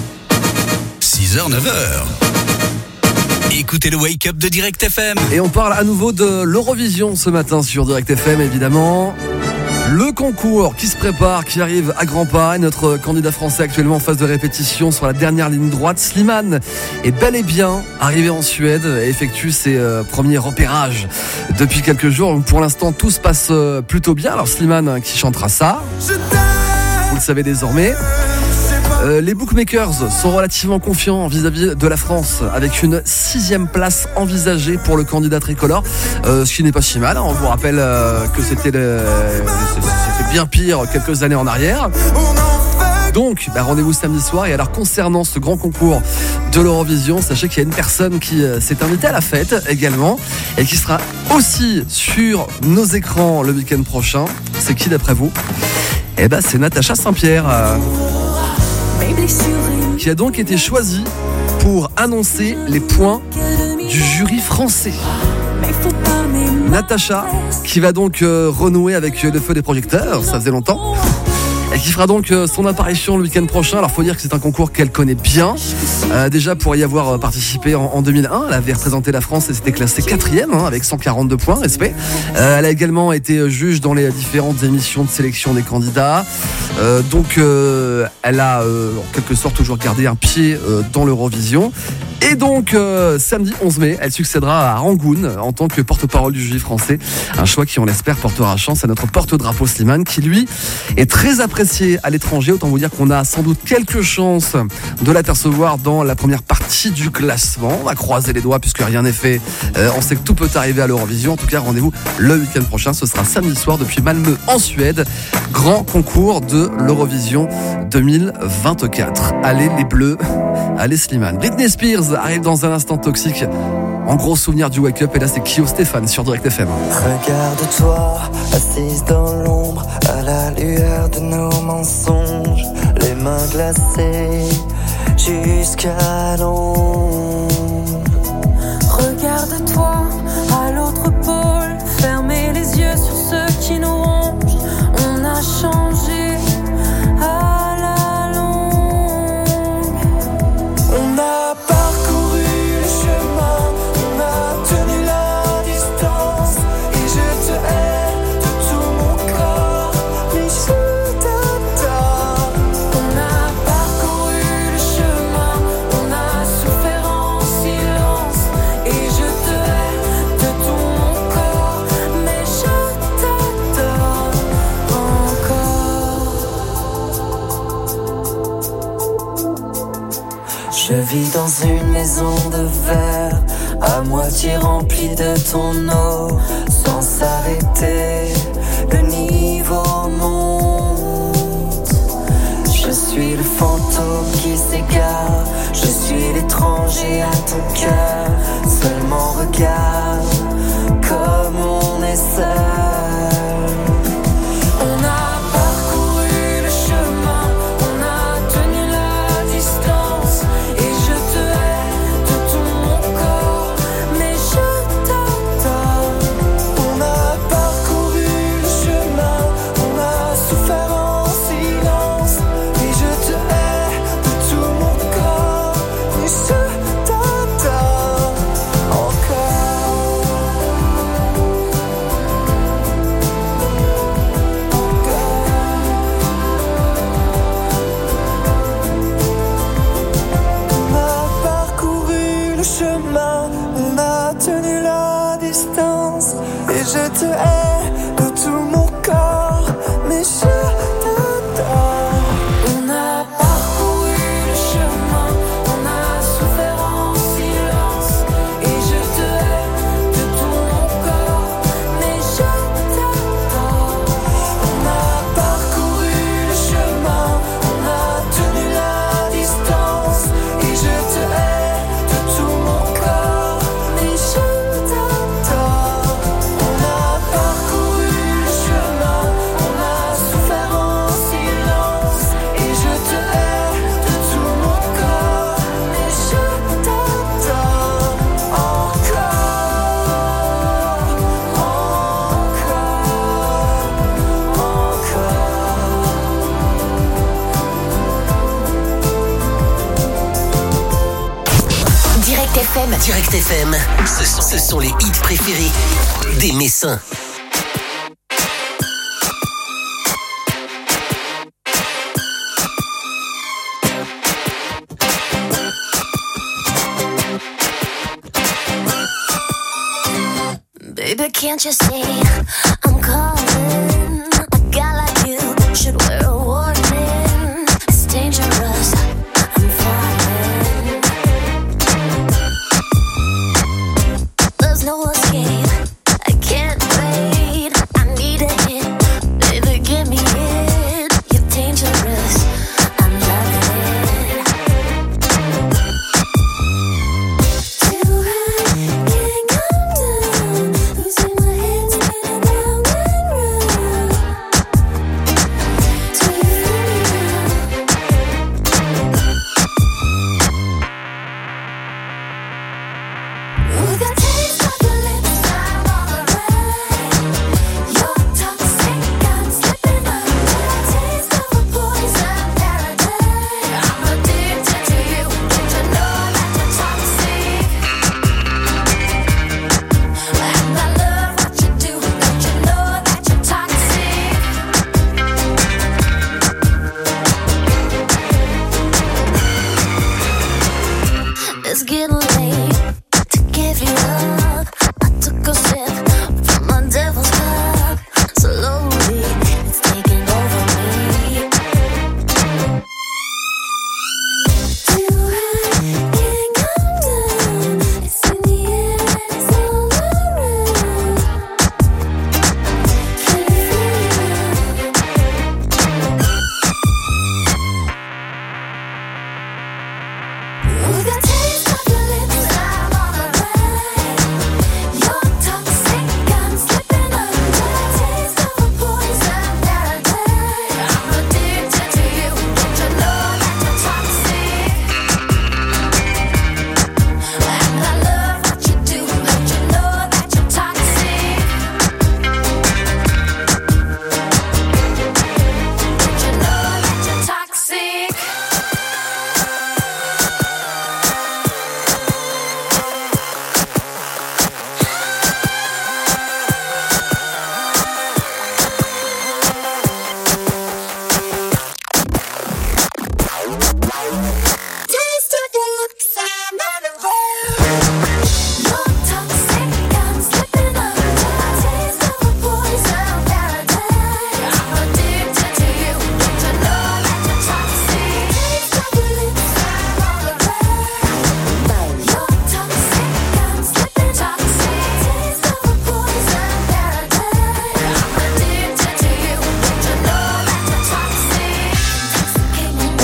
six heures neuf heures. Écoutez le Wake Up de Direct F M. Et on parle à nouveau de l'Eurovision ce matin sur Direct F M évidemment. Le concours qui se prépare, qui arrive à grands pas. Et notre candidat français actuellement en phase de répétition sur la dernière ligne droite, Slimane, est bel et bien arrivé en Suède et effectue ses euh, premiers repérages depuis quelques jours. Pour l'instant, tout se passe euh, plutôt bien. Alors Slimane qui chantera ça, vous le savez désormais. Euh, les bookmakers sont relativement confiants vis-à-vis de la France avec une sixième place envisagée pour le candidat tricolore, euh, ce qui n'est pas si mal. On vous rappelle euh, que c'était, le, c'était bien pire quelques années en arrière. Donc, bah, rendez-vous samedi soir. Et alors, concernant ce grand concours de l'Eurovision, sachez qu'il y a une personne qui euh, s'est invitée à la fête également et qui sera aussi sur nos écrans le week-end prochain. C'est qui d'après vous ? Eh ben, c'est Natacha Saint-Pierre. Euh, qui a donc été choisi pour annoncer les points du jury français. Natacha, qui va donc euh, renouer avec euh, le feu des projecteurs, ça faisait longtemps, et qui fera donc euh, son apparition le week-end prochain. Alors faut dire que c'est un concours qu'elle connaît bien, euh, déjà pour y avoir participé en, en deux mille un, elle avait représenté la France et s'était classée quatrième hein, avec cent quarante-deux points, respect. Euh, elle a également été juge dans les différentes émissions de sélection des candidats, euh, donc euh, elle a euh, en quelque sorte toujours gardé un pied euh, dans l'Eurovision. Et donc, euh, samedi onze mai, elle succédera à Rangoon en tant que porte-parole du jury français. Un choix qui, on l'espère, portera chance à notre porte-drapeau Slimane, qui, lui, est très apprécié à l'étranger. Autant vous dire qu'on a sans doute quelques chances de l'apercevoir dans la première partie du classement. On va croiser les doigts puisque rien n'est fait. Euh, on sait que tout peut arriver à l'Eurovision. En tout cas, rendez-vous le week-end prochain. Ce sera samedi soir depuis Malmö en Suède. Grand concours de l'Eurovision deux mille vingt-quatre. Allez les Bleus, allez Slimane. Britney Spears arrive dans un instant toxique. En gros souvenir du Wake Up, et là c'est Kyo Stéphane sur Direct F M. Regarde-toi, assise dans l'ombre, à la lueur de nos mensonges, les mains glacées jusqu'à l'ombre. Regarde-toi, à l'autre pôle, fermez les yeux sur ceux qui nous rongent. On a changé. Je vis dans une maison de verre, à moitié remplie de ton eau. Sans s'arrêter, le niveau monte. Je suis le fantôme qui s'égare, je suis l'étranger à ton cœur. Seulement regarde comme on est seul. On a parcouru le chemin, on a tenu la distance. Et je te hais de tout mon corps, mais je t'adore. On a parcouru le chemin, on a souffert en silence. Et je te hais de tout mon corps, mais je t'adore encore. On a parcouru le chemin, on a tenu la distance. Et je te hais de tout mon corps, mais je t'adore. On a parcouru le chemin, on a souffert en silence. Et je te hais de tout mon corps, mais je t'adore. On a parcouru le chemin, on a tenu la distance. Et je te hais de tout mon corps, mais je t'adore. On a parcouru le chemin, on a souffert en silence. Et je te hais de tout mon corps, mais je t'adore encore, Direct F M. Direct F M. Ce sont, ce sont les hits préférés des Messins. Baby, can't you see I'm calling? A guy like you should wear a warning. It's dangerous, I'm falling. There's no escape, I can't wait. I need a hit, baby, give me it. You're dangerous, I'm loving it. Too high, can't come down. Losing my head spinning round.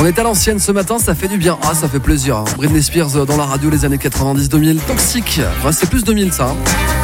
On est à l'ancienne ce matin, ça fait du bien. Ah, ça fait plaisir. Hein. Britney Spears dans la radio les années quatre-vingt-dix deux mille. Toxique. Ouais, c'est plus deux mille ça. Hein.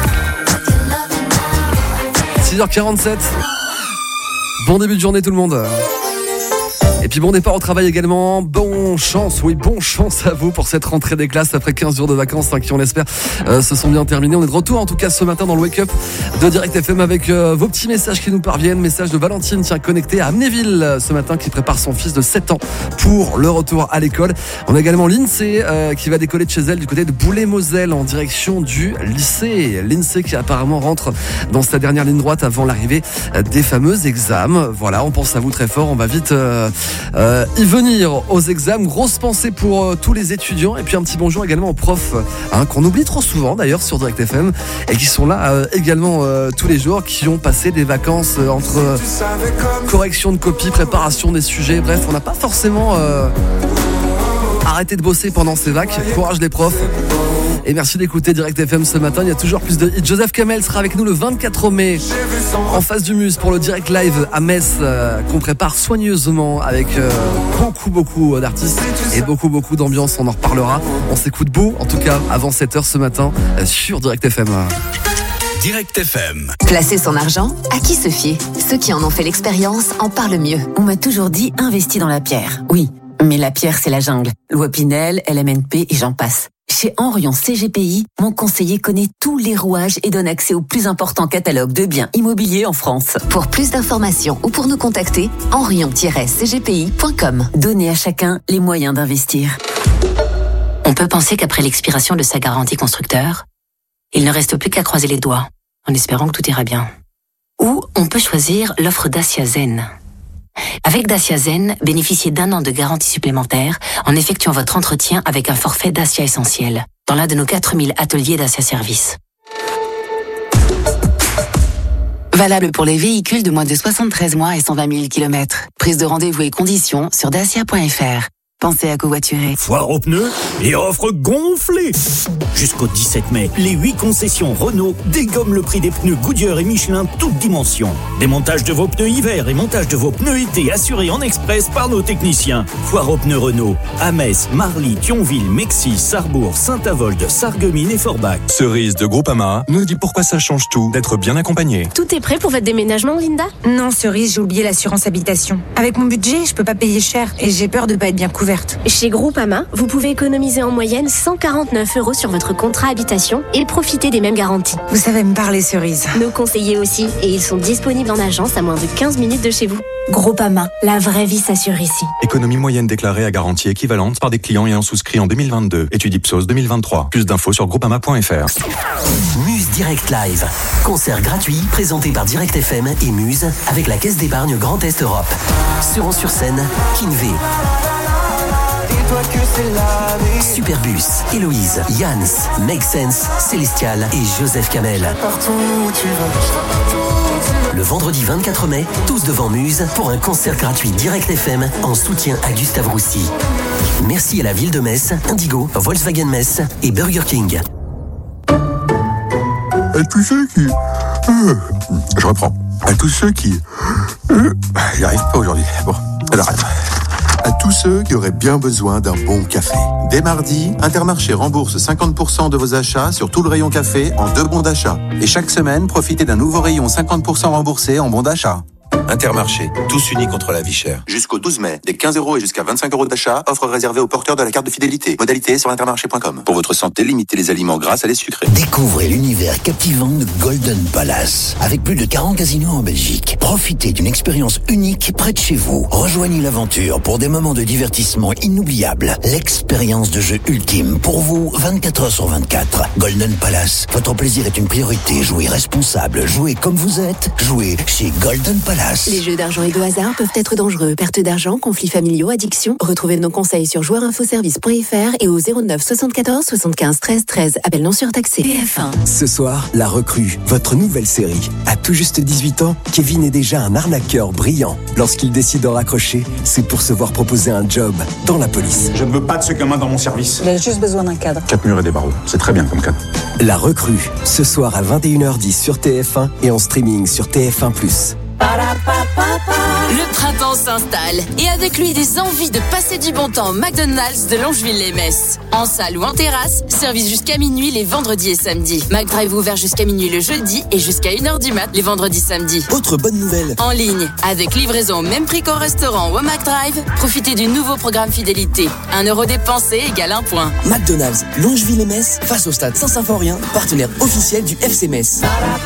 six heures quarante-sept. Bon début de journée tout le monde. Et puis bon départ au travail également, bon chance, oui bon chance à vous pour cette rentrée des classes après quinze jours de vacances hein, qui on l'espère euh, se sont bien terminés. On est de retour en tout cas ce matin dans le Wake Up de Direct F M avec euh, vos petits messages qui nous parviennent. Message de Valentine, tiens, connectée à Amnéville euh, ce matin qui prépare son fils de sept ans pour le retour à l'école. On a également Lindsay euh, qui va décoller de chez elle du côté de Boulay-Moselle en direction du lycée. Lindsay qui apparemment rentre dans sa dernière ligne droite avant l'arrivée des fameux examens. Voilà, on pense à vous très fort, on va vite... Euh, Euh, y venir aux examens. Grosse pensée pour euh, tous les étudiants et puis un petit bonjour également aux profs hein, qu'on oublie trop souvent d'ailleurs sur Direct F M et qui sont là euh, également euh, tous les jours, qui ont passé des vacances euh, entre euh, correction de copies, préparation des sujets, bref on n'a pas forcément euh, arrêté de bosser pendant ces vacs. Courage les profs. Et merci d'écouter Direct F M ce matin. Il y a toujours plus de hits. Joseph Kamel sera avec nous le vingt-quatre mai en face du Muse pour le Direct Live à Metz euh, qu'on prépare soigneusement avec euh, beaucoup beaucoup d'artistes et beaucoup beaucoup d'ambiance. On en reparlera. On s'écoute beau en tout cas avant sept heures ce matin euh, sur Direct F M. Direct F M. Placer son argent, à qui se fier? Ceux qui en ont fait l'expérience en parlent mieux. On m'a toujours dit investis dans la pierre. Oui, mais la pierre c'est la jungle. Loi Pinel, L M N P et j'en passe. Chez Henrion C G P I, mon conseiller connaît tous les rouages et donne accès au plus important catalogue de biens immobiliers en France. Pour plus d'informations ou pour nous contacter, henrion tiret c g p i point com. Donnez à chacun les moyens d'investir. On peut penser qu'après l'expiration de sa garantie constructeur, il ne reste plus qu'à croiser les doigts, en espérant que tout ira bien. Ou on peut choisir l'offre Dacia Zen. Avec Dacia Zen, bénéficiez d'un an de garantie supplémentaire en effectuant votre entretien avec un forfait Dacia Essentiel dans l'un de nos quatre mille ateliers Dacia Service. Valable pour les véhicules de moins de soixante-treize mois et cent vingt mille kilomètres. Prise de rendez-vous et conditions sur dacia point f r. Pensez à covoiturer. Foire aux pneus et offre gonflée. Jusqu'au dix-sept mai, les huit concessions Renault dégomment le prix des pneus Goodyear et Michelin toutes dimensions. Démontage de vos pneus hiver et montage de vos pneus été assurés en express par nos techniciens. Foire aux pneus Renault à Metz, Marly, Thionville, Mexis, Sarrebourg, Saint-Avold, Sarreguemines et Forbach. Cerise de Groupama nous dit pourquoi ça change tout d'être bien accompagné. Tout est prêt pour votre déménagement, Linda? Non, Cerise, j'ai oublié l'assurance habitation. Avec mon budget, je peux pas payer cher et j'ai peur de pas être bien couverte. Chez Groupama, vous pouvez économiser en moyenne cent quarante-neuf euros sur votre contrat habitation et profiter des mêmes garanties. Vous savez me parler, Cerise. Nos conseillers aussi, et ils sont disponibles en agence à moins de quinze minutes de chez vous. Groupama, la vraie vie s'assure ici. Économie moyenne déclarée à garantie équivalente par des clients ayant souscrit en deux mille vingt-deux. Étude Ipsos deux mille vingt-trois. Plus d'infos sur groupama point f r. Muse Direct Live. Concert gratuit présenté par Direct F M et Muse avec la Caisse d'épargne Grand Est Europe. Seront sur scène Kinvé, Superbus, Héloïse, Yans, Make Sense, Célestial et Joseph Kamel. Le vendredi vingt-quatre mai, tous devant Muse pour un concert gratuit Direct F M en soutien à Gustave Roussy. Merci à la ville de Metz, Indigo, Volkswagen Metz et Burger King. À tous ceux qui... Euh, je reprends. À tous ceux qui... Euh, j'y arrive pas aujourd'hui. Bon, alors... À tous ceux qui auraient bien besoin d'un bon café. Dès mardi, Intermarché rembourse cinquante pour cent de vos achats sur tout le rayon café en deux bons d'achat. Et chaque semaine, profitez d'un nouveau rayon cinquante pour cent remboursé en bons d'achat. Intermarché, tous unis contre la vie chère. Jusqu'au douze mai, des quinze euros et jusqu'à vingt-cinq euros d'achat, offre réservée aux porteurs de la carte de fidélité. Modalité sur intermarché point com. Pour votre santé, limitez les aliments gras à les sucrés. Découvrez l'univers captivant de Golden Palace. Avec plus de quarante casinos en Belgique. Profitez d'une expérience unique près de chez vous. Rejoignez l'aventure pour des moments de divertissement inoubliables. L'expérience de jeu ultime pour vous, vingt-quatre heures sur vingt-quatre. Golden Palace. Votre plaisir est une priorité. Jouez responsable. Jouez comme vous êtes. Jouez chez Golden Palace. Les jeux d'argent et de hasard peuvent être dangereux. Perte d'argent, conflits familiaux, addiction. Retrouvez nos conseils sur joueur info service point f r et au zéro neuf soixante-quatorze soixante-quinze treize treize. Appel non surtaxé. T F un. Ce soir, La Recrue, votre nouvelle série. À tout juste dix-huit ans, Kevin est déjà un arnaqueur brillant. Lorsqu'il décide de raccrocher, c'est pour se voir proposer un job dans la police. Je ne veux pas de ce gamin dans mon service. Il a juste besoin d'un cadre. Quatre murs et des barreaux, c'est très bien comme cadre. La Recrue, ce soir à vingt et une heures dix sur T F un et en streaming sur T F un plus. Le printemps s'installe et avec lui des envies de passer du bon temps au McDonald's de Longeville-les-Metz. En salle ou en terrasse, service jusqu'à minuit les vendredis et samedis. McDrive ouvert jusqu'à minuit le jeudi et jusqu'à une heure du mat les vendredis samedis. Autre bonne nouvelle. En ligne, avec livraison au même prix qu'au restaurant ou au McDrive, profitez du nouveau programme fidélité. Un euro dépensé égale un point. McDonald's, Longeville-les-Metz, face au stade Saint-Symphorien, partenaire officiel du F C Metz.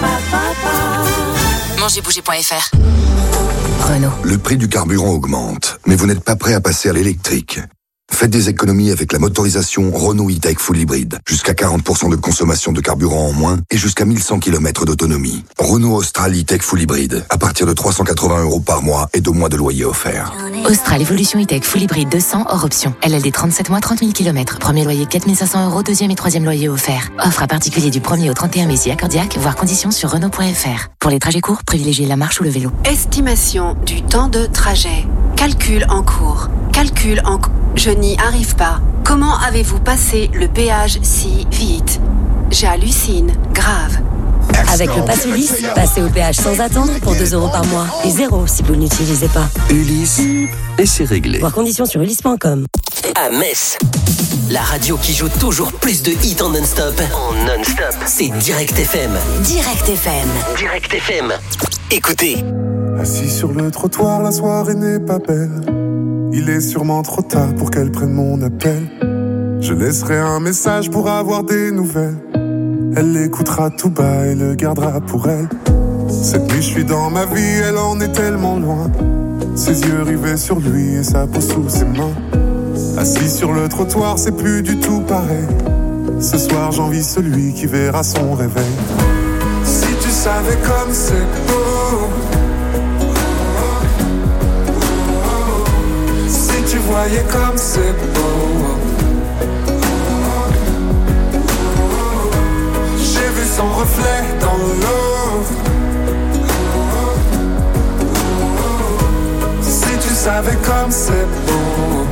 mangez bouger point f r. Renault. Le prix du carburant augmente, mais vous n'êtes pas prêt à passer à l'électrique. Faites des économies avec la motorisation Renault E-Tech Full Hybrid. Jusqu'à quarante pour cent de consommation de carburant en moins et jusqu'à mille cent kilomètres d'autonomie. Renault Austral E-Tech Full Hybrid. À partir de trois cent quatre-vingts euros par mois et deux mois de loyer offert. Austral Evolution E-Tech Full Hybrid deux cents hors option. L L D trente-sept mois, trente mille kilomètres. Premier loyer quatre mille cinq cents euros, deuxième et troisième loyer offert. Offre à particulier du premier au trente et un mai si accordiaque, voire conditions sur Renault point f r. Pour les trajets courts, privilégiez la marche ou le vélo. Estimation du temps de trajet. Calcul en cours. Calcul en cours. Je n'y arrive pas. Comment avez-vous passé le péage si vite? J'hallucine. Grave. Avec le Pass Ulysse, passez au péage sans attendre pour deux euros par mois et zéro si vous ne l'utilisez pas. Ulysse, et c'est réglé. Voir conditions sur ulysse point com. À Metz, la radio qui joue toujours plus de hits en non-stop. En non-stop, c'est Direct F M. Direct F M. Direct F M. Écoutez. Assis sur le trottoir, la soirée n'est pas belle. Il est sûrement trop tard pour qu'elle prenne mon appel. Je laisserai un message pour avoir des nouvelles. Elle l'écoutera tout bas et le gardera pour elle. Cette nuit je suis dans ma vie, elle en est tellement loin. Ses yeux rivés sur lui et sa peau sous ses mains. Assis sur le trottoir, c'est plus du tout pareil. Ce soir j'envie celui qui verra son réveil. Si tu savais comme c'est beau, si tu voyais comme c'est beau. J'ai vu son reflet dans l'eau. Si tu savais comme c'est beau.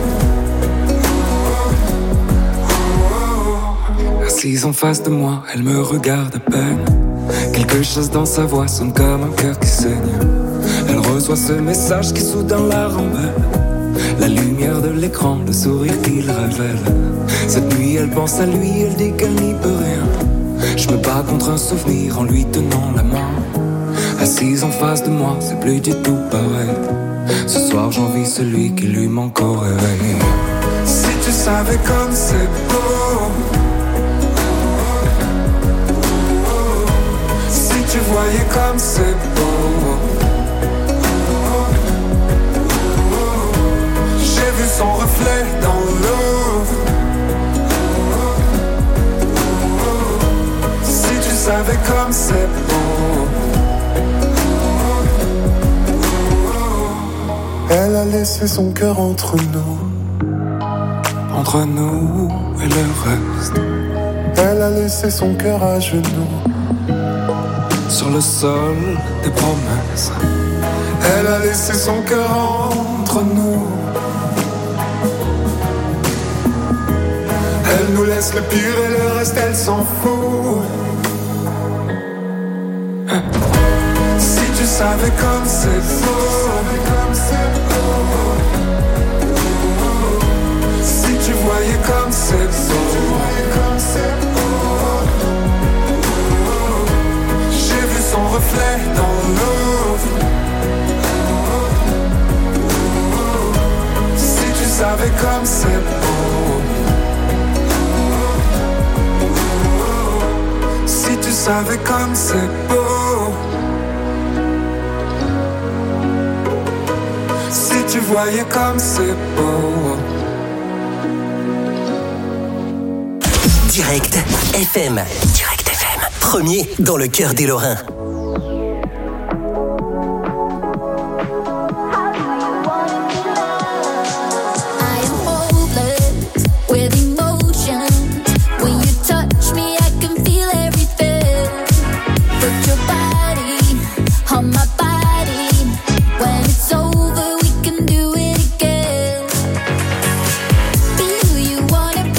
Assise en face de moi, elle me regarde à peine. Quelque chose dans sa voix sonne comme un cœur qui saigne. Elle reçoit ce message qui soudain la rembelle. La lumière de l'écran, le sourire qu'il révèle. Cette nuit elle pense à lui, elle dit qu'elle n'y peut rien. Je me bats contre un souvenir en lui tenant la main. Assise en face de moi, c'est plus du tout pareil. Ce soir j'envie celui qui lui manque au réveil. Si tu savais comme c'est beau. Si tu voyais comme c'est beau. J'ai vu son reflet dans l'eau. Si tu savais comme c'est beau. Elle a laissé son cœur entre nous. Entre nous et le reste. Elle a laissé son cœur à genoux. Sur le sol des promesses. Elle a laissé son cœur entre nous. Elle nous laisse le pire et le reste elle s'en fout. Si tu savais comme c'est beau. Si tu voyais comme c'est beau. J'ai vu son reflet dans l'eau. Si tu savais comme c'est beau. Si tu savais comme c'est beau. Si tu voyais comme c'est beau. Direct F M. Direct F M. Premier dans le cœur des Lorrains.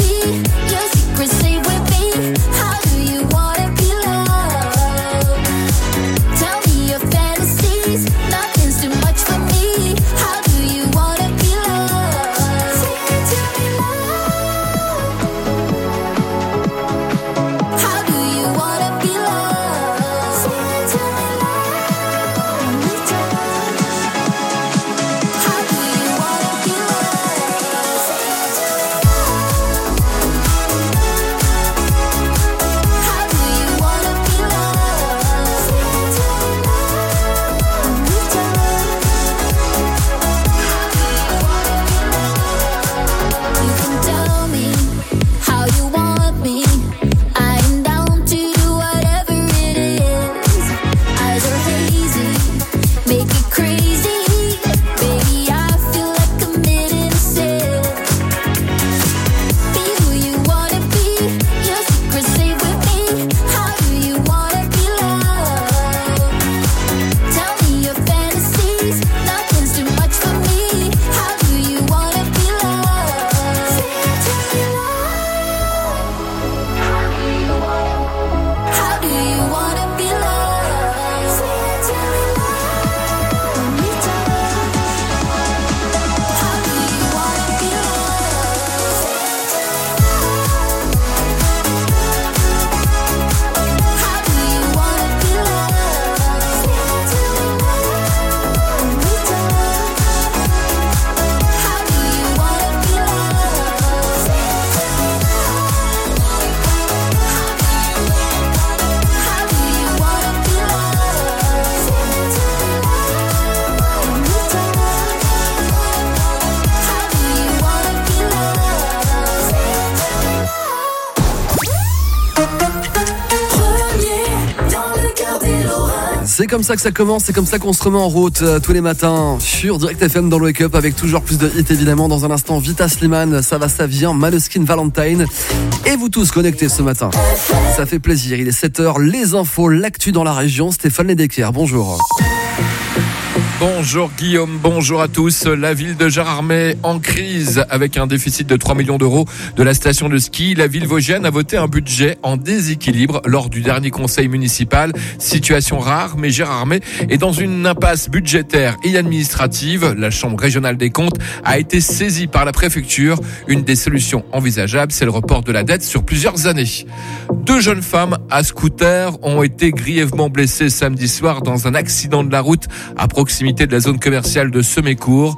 Secret, stay with me. How do you wanna be loved? C'est comme ça que ça commence, c'est comme ça qu'on se remet en route euh, tous les matins sur Direct F M dans le Wake Up avec toujours plus de hits évidemment. Dans un instant, Vita Slimane, ça va, ça vient, Maneskin, Valentine. Et vous tous connectés ce matin. Ça fait plaisir, il est sept heures, les infos, l'actu dans la région. Stéphane Ledecker, bonjour. Bonjour Guillaume, bonjour à tous. La ville de Gérardmer en crise avec un déficit de trois millions d'euros de la station de ski. La ville vosgienne a voté un budget en déséquilibre lors du dernier conseil municipal. Situation rare, mais Gérardmer est dans une impasse budgétaire et administrative. La chambre régionale des comptes a été saisie par la préfecture. Une des solutions envisageables, c'est le report de la dette sur plusieurs années. Deux jeunes femmes à scooter ont été grièvement blessées samedi soir dans un accident de la route à proximité de la zone commerciale de Semécourt.